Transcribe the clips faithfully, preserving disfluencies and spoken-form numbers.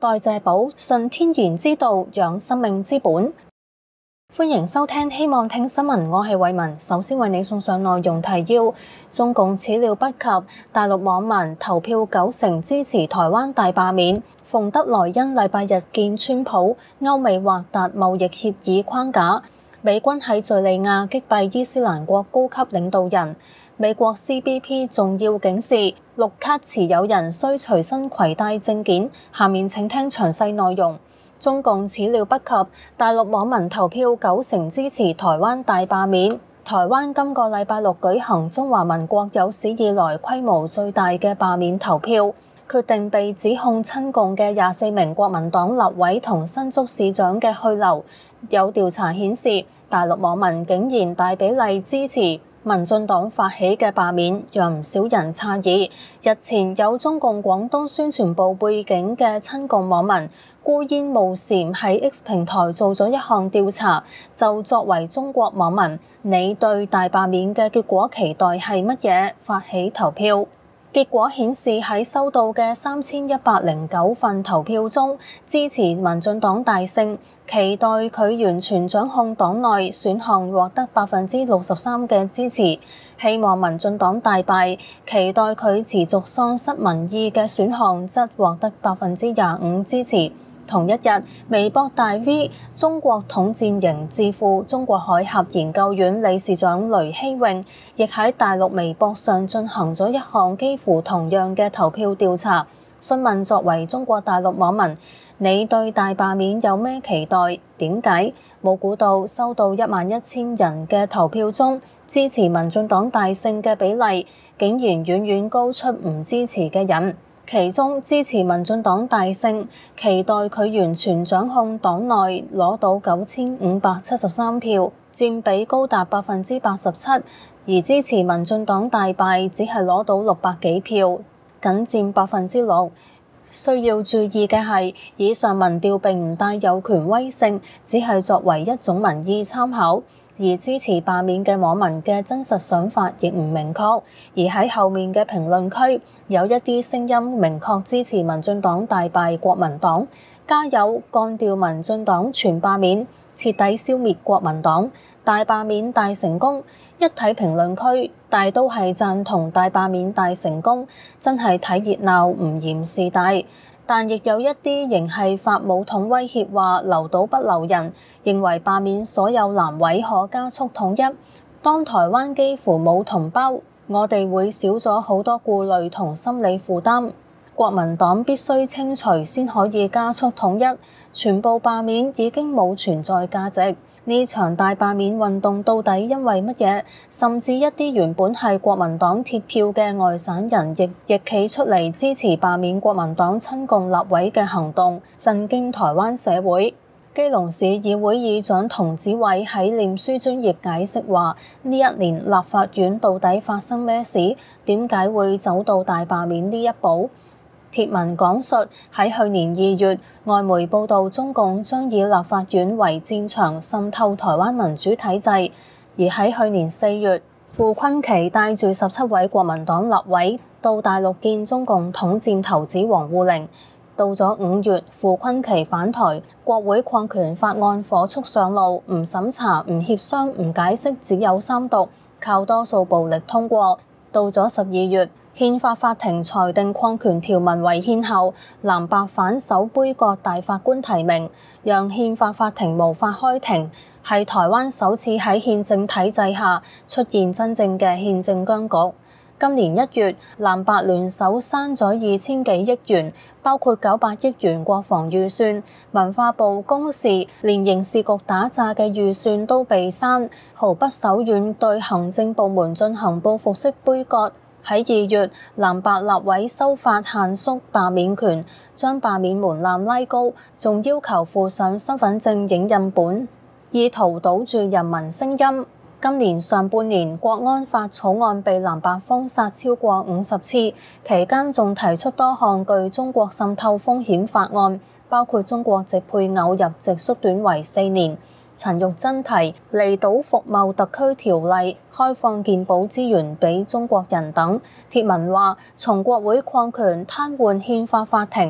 代謝寶，順天然之道，養生命之本。歡迎收聽，希望聽新聞，我係慧雯。首先為你送上內容提要：中共始料不及，大陸網民投票九成支持台灣大罷免。馮德萊恩禮拜日見川普，歐美或達貿易協議框架。美軍喺敘利亞擊斃伊斯蘭國高級領導人。美國 C B P 重要警示，綠卡持有人需隨身攜帶證件。下面請聽詳細內容。中共始料不及，大陸網民投票九成支持台灣大罷免。台灣今個禮拜六舉行中華民國有史以來規模最大嘅罷免投票，決定被指控親共嘅廿四名國民黨立委同新竹市長嘅去留。有調查顯示，大陸網民竟然大比例支持民進黨發起嘅罷免，讓唔少人詫異。日前有中共廣東宣傳部背景嘅親共網民孤煙冒險喺 X 平台做咗一項調查，就作為中國網民，你對大罷免嘅結果期待係乜嘢？發起投票。結果顯示喺收到嘅三千一百零九份投票中，支持民進黨大勝，期待佢完全掌控黨內選項獲得百分之六十三嘅支持，希望民進黨大敗，期待佢持續喪失民意嘅選項則獲得百分之廿五支持。同一日，微博大 V 中國統戰營智庫中國海峽研究院理事長雷希穎亦喺大陸微博上進行咗一項幾乎同樣嘅投票調查，詢問作為中國大陸網民，你對大罷免有咩期待？點解？冇估到收到一萬一千人嘅投票中，支持民進黨大勝嘅比例竟然遠遠高出唔支持嘅人。其中支持民進黨大勝，期待佢完全掌控黨內攞到九千五百七十三票，佔比高達百分之八十七；而支持民進黨大敗只係攞到六百幾票，僅佔百分之六。需要注意嘅係，以上民調並唔帶有權威性，只係作為一種民意參考。而支持罷免嘅網民嘅真實想法亦唔明確，而喺後面嘅評論區有一啲聲音明確支持民進黨大敗國民黨，加油幹掉民進黨全罷免，徹底消滅國民黨，大罷免大成功。一睇評論區，大都係贊同大罷免大成功，真係睇熱鬧唔嫌事大。但亦有一啲仍係發武統威脅話留島不留人，認為罷免所有藍委可加速統一。當台灣幾乎冇同胞，我哋會少咗好多顧慮同心理負擔。國民黨必須清除先可以加速統一，全部罷免已經冇存在價值。呢場大罷免運動到底因為乜嘢？甚至一啲原本係國民黨鐵票嘅外省人亦亦企出嚟支持罷免國民黨親共立委嘅行動，震驚台灣社會。基隆市議會議長童子偉喺臉書專頁解釋話：呢一年立法院到底發生咩事？點解會走到大罷免呢一步？貼文講述喺去年二月，外媒報道中共將以立法院為戰場滲透台灣民主體制，而喺去年四月，傅崑萁帶住十七位國民黨立委到大陸見中共統戰頭子王滬寧。到咗五月，傅崑萁返台，國會擴權法案火速上路，唔審查、唔協商、唔解釋，只有三讀，靠多數暴力通過。到咗十二月，憲法法庭裁定擴權條文違憲後，藍白反首杯葛大法官提名，讓憲法法庭無法開庭，係台灣首次喺憲政體制下出現真正嘅憲政僵局。今年一月，藍白聯手刪咗二千幾億元，包括九百億元國防預算、文化部公示，連刑事局打詐嘅預算都被刪，毫不手軟對行政部門進行報復式杯葛。喺二月，藍白立委修法限縮罷免權，將罷免門檻拉高，仲要求附上身份證影印本，意圖堵住人民聲音。今年上半年，國安法草案被藍白封殺超過五十次，期間仲提出多項具中國滲透風險法案，包括中國籍配偶入籍縮短為四年。陳玉珍提離島服貿特區條例，開放健保資源俾中國人等。貼文話從國會擴權癱瘓憲法法庭，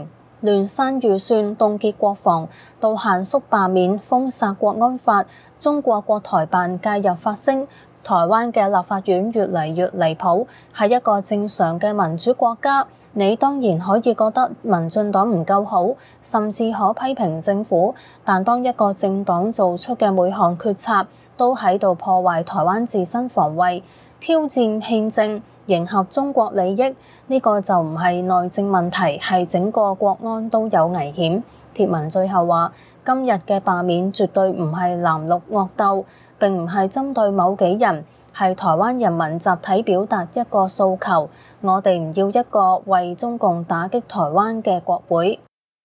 亂刪預算、凍結國防，到限縮罷免、封殺國安法，中國國台辦介入發聲。台灣嘅立法院越嚟越離譜，係一個正常嘅民主國家，你當然可以覺得民進黨唔夠好，甚至可批評政府。但當一個政黨做出嘅每項決策都喺度破壞台灣自身防衛、挑戰憲政、迎合中國利益，呢個就唔係內政問題，係整個國安都有危險。貼文最後話：今日嘅罷免絕對唔係藍綠惡鬥，並唔係針對某幾人，係台灣人民集體表達一個訴求。我哋唔要一個為中共打擊台灣嘅國會。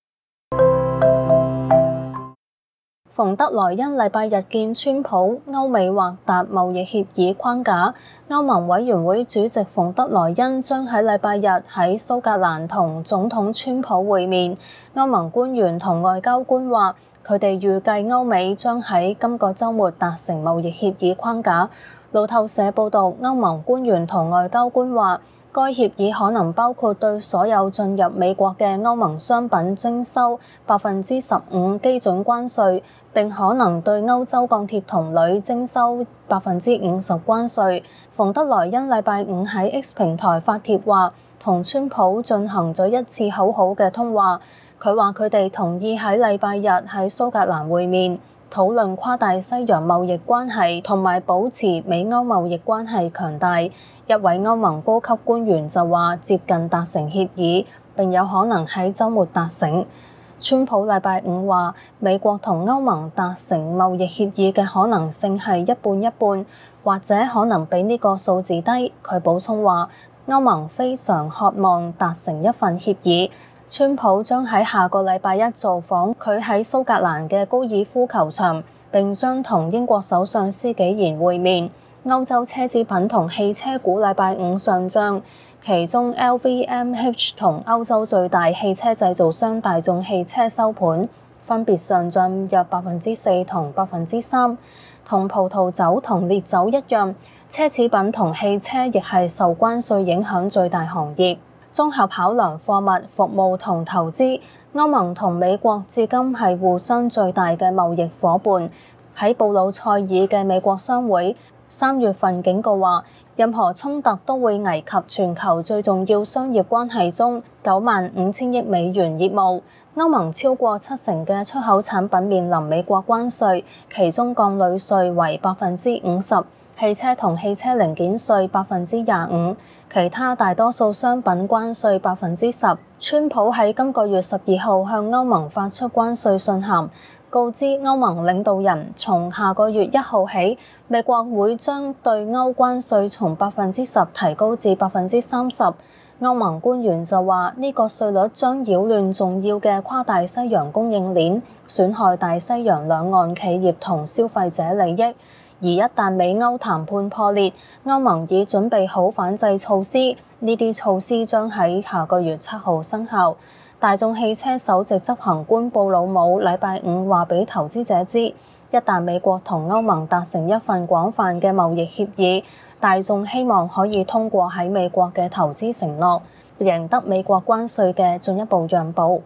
馮德萊恩禮拜日見川普，歐美或達貿易協議框架。歐盟委員會主席馮德萊恩將喺禮拜日喺蘇格蘭同總統川普會面。歐盟官員同外交官話，佢哋預計歐美將喺今個週末達成貿易協議框架。路透社報導，歐盟官員同外交官話，該協議可能包括對所有進入美國嘅歐盟商品徵收百分之十五基準關稅，並可能對歐洲鋼鐵同鋁徵收百分之五十關稅。馮德萊恩禮拜五喺 X 平台發帖話，同川普進行咗一次好好嘅通話。佢話佢哋同意喺禮拜日喺蘇格蘭會面，討論跨大西洋貿易關係同埋保持美歐貿易關係強大。一位歐盟高級官員就話接近達成協議，並有可能喺週末達成。川普禮拜五話美國同歐盟達成貿易協議嘅可能性係一半一半，或者可能比呢個數字低。佢補充話歐盟非常渴望達成一份協議。川普將喺下個禮拜一造訪佢喺蘇格蘭嘅高爾夫球場，並將同英國首相施紀賢會面。歐洲奢侈品同汽車股禮拜五上漲，其中 L V M H 同歐洲最大汽車製造商大眾汽車收盤分別上漲約百分之四同百分之三。同葡萄酒同烈酒一樣，奢侈品同汽車亦係受關稅影響最大行業。綜合考量貨物、服務同投資，歐盟同美國至今係互相最大嘅貿易夥伴。喺布魯塞爾嘅美國商會三月份警告話，任何衝突都會危及全球最重要商業關係中九萬五千億美元業務。歐盟超過七成嘅出口產品面臨美國關稅，其中鋼鋁稅為百分之五十，汽車同汽車零件稅百分之廿五，其他大多數商品關稅百分之十。川普喺今個月十二號向歐盟發出關稅信函，告知歐盟領導人，從下個月一號起，美國會將對歐關稅從百分之十提高至百分之三十。歐盟官員就話，呢個稅率將擾亂重要嘅跨大西洋供應鏈，損害大西洋兩岸企業同消費者利益。而一旦美歐談判破裂，歐盟已準備好反制措施，呢啲措施將喺下個月七號生效。大眾汽車首席執行官布魯姆禮拜五話俾投資者知，一旦美國同歐盟達成一份廣泛嘅貿易協議，大眾希望可以通過喺美國嘅投資承諾，贏得美國關稅嘅進一步讓步。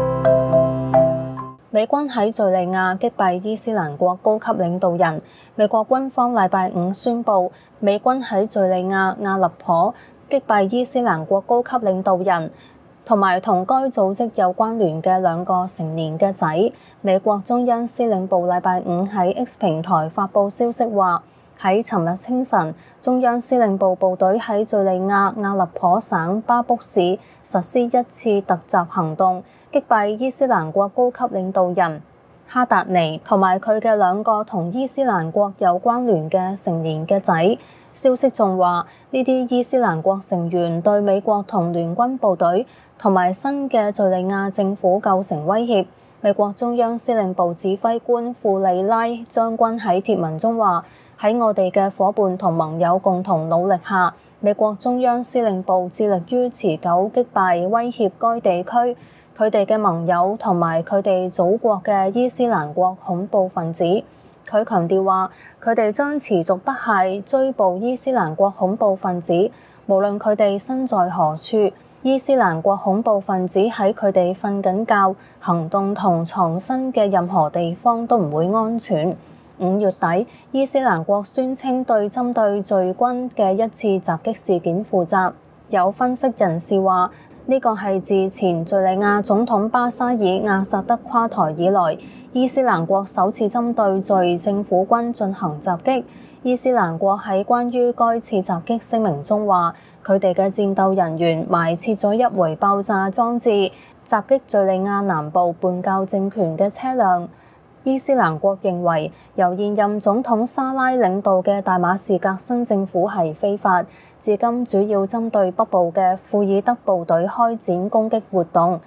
美軍喺敘利亞擊斃伊斯蘭國高級領導人。美國軍方禮拜五宣布，美軍喺敘利亞阿勒頗擊斃伊斯蘭國高級領導人，同埋同該組織有關聯嘅兩個成年嘅仔。美國中央司令部禮拜五喺 X 平台發布消息話，喺尋日清晨，中央司令部部隊喺敘利亞阿勒頗省巴卜市實施一次突襲行動，擊斃伊斯蘭國高級領導人哈達尼同埋佢嘅兩個同伊斯蘭國有關聯嘅成年嘅仔。消息仲話，呢啲伊斯蘭國成員對美國同聯軍部隊同埋新嘅敘利亞政府構成威脅。美國中央司令部指揮官庫里拉將軍喺貼文中話，喺我哋嘅夥伴同盟友共同努力下，美國中央司令部致力於持久擊敗威脅該地區佢哋嘅盟友同埋佢哋祖國嘅伊斯蘭國恐怖分子。佢強調話，佢哋將持續不懈追捕伊斯蘭國恐怖分子，無論佢哋身在何處。 伊斯蘭國恐怖分子喺佢哋瞓緊覺、行動同藏身嘅任何地方都唔會安全。五月底，伊斯蘭國宣稱對針對敘軍嘅一次襲擊事件負責。有分析人士話，呢個係自前敘利亞總統巴沙爾阿薩德垮台以來，伊斯蘭國首次針對敘政府軍進行襲擊。伊斯蘭國喺關於該次襲擊聲明中話，佢哋嘅戰鬥人員埋設咗一枚爆炸裝置，襲擊敘利亞南部叛教政權嘅車輛。伊斯蘭國認為由現任總統沙拉領導嘅大馬士革新政府係非法，至今主要針對北部嘅庫爾德部隊開展攻擊活動。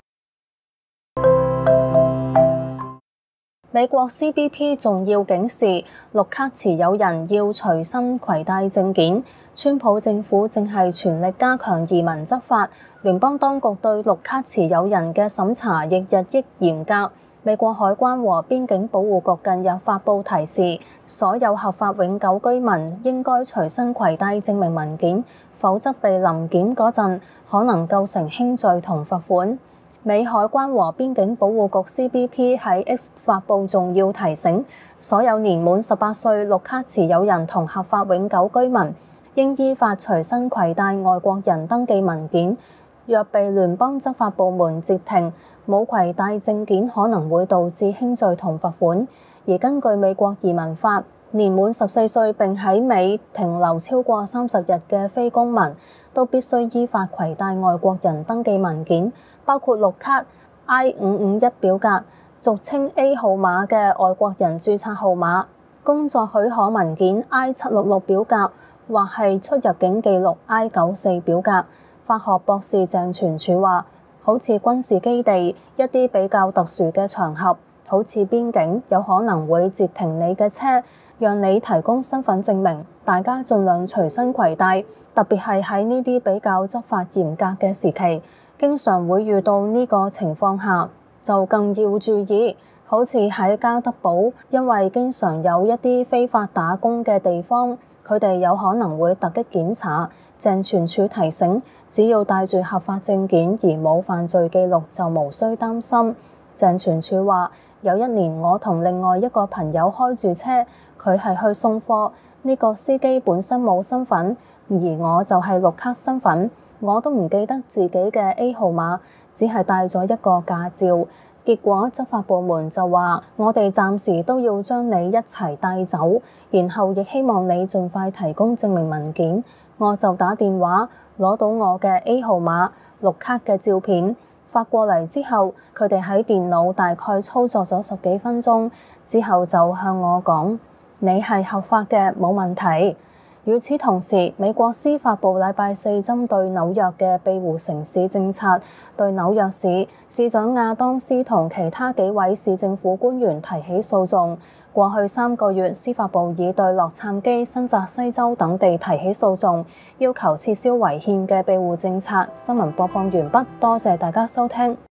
美國 C B P 仲要警示綠卡持有人要隨身攜帶證件。川普政府正係全力加強移民執法，聯邦當局對綠卡持有人嘅審查亦日益嚴格。美國海關和邊境保護局近日發布提示，所有合法永久居民應該隨身攜帶證明文件，否則被臨檢嗰陣可能構成輕罪同罰款。美海關和邊境保護局 C B P 喺 X 發布重要提醒，所有年滿十八歲綠卡持有人同合法永久居民應依法隨身攜帶外國人登記文件。若被聯邦執法部門截停，冇攜帶證件可能會導致輕罪同罰款。而根據美國移民法，年滿十四歲並喺美停留超過三十日嘅非公民都必須依法攜帶外國人登記文件，包括綠卡 I 五五一表格、俗稱 A 號碼嘅外國人註冊號碼、工作許可文件 I 七六六表格，或係出入境記錄 I 九四表格。法學博士鄭傳柱話，好似軍事基地一啲比較特殊嘅場合，好似邊境，有可能會截停你嘅車，讓你提供身份證明。大家盡量隨身攜帶，特別係喺呢啲比較執法嚴格嘅時期，經常會遇到呢個情況下，就更要注意。好似喺加德堡，因為經常有一啲非法打工嘅地方，佢哋有可能會突擊檢查。鄭傳柱提醒，只要帶住合法證件而冇犯罪記錄，就無需擔心。鄭傳柱話，有一年我同另外一個朋友開住車，佢係去送貨，呢個司機本身冇身份，而我就係綠卡身份，我都唔記得自己嘅 A 號碼，只係帶咗一個駕照。結果執法部門就話，我哋暫時都要將你一齊帶走，然後亦希望你盡快提供證明文件。我就打電話攞到我嘅 A 號碼綠卡嘅照片發過嚟之後，佢哋喺電腦大概操作咗十幾分鐘之後就向我講，你係合法嘅，冇問題。與此同時，美國司法部禮拜四針對紐約嘅庇護城市政策，對紐約市市長亞當斯同其他幾位市政府官員提起訴訟。過去三個月，司法部已對洛杉磯、新澤西州等地提起訴訟，要求撤銷違憲嘅庇護政策。新聞播放完畢，多謝大家收聽。